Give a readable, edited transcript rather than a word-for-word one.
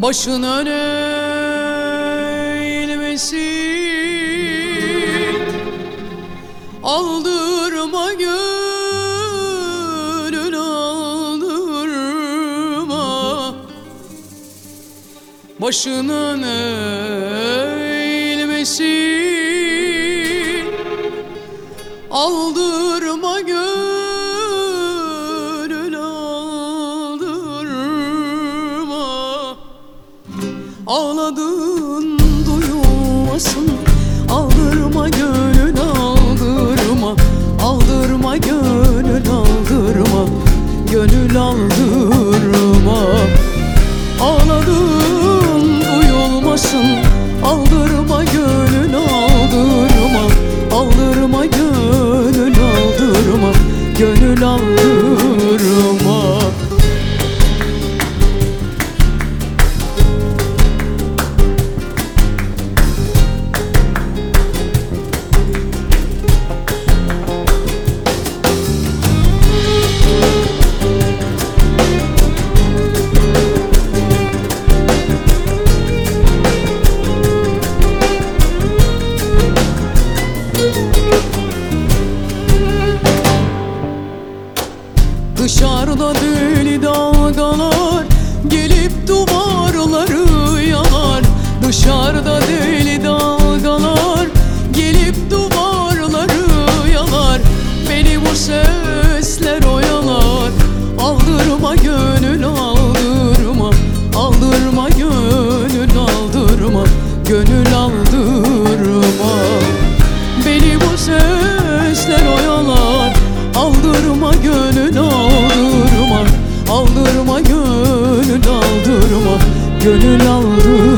Başın öne eğilmesin, aldırma gönül aldırma. Başın öne eğilmesin, aldırma gönül aldırma. Ağladın duyulmasın, aldırma gönül aldırma. Aldırma gönül aldırma, gönül aldırma. Ağladın duyulmasın, aldırma gönül aldırma. Aldırma gönül aldırma, gönül aldırma. Dışarıda deli dalgalar gelip duvarları yalar. Dışarıda deli dalgalar gelip duvarları yalar. Beni bu sesler oyalar. Aldırma gönül aldırma, aldırma gönül aldırma, gönül aldırma. Beni bu sesler oyalar. Aldırma gönül aldırma, aldırma gönül aldırma, gönül aldırma.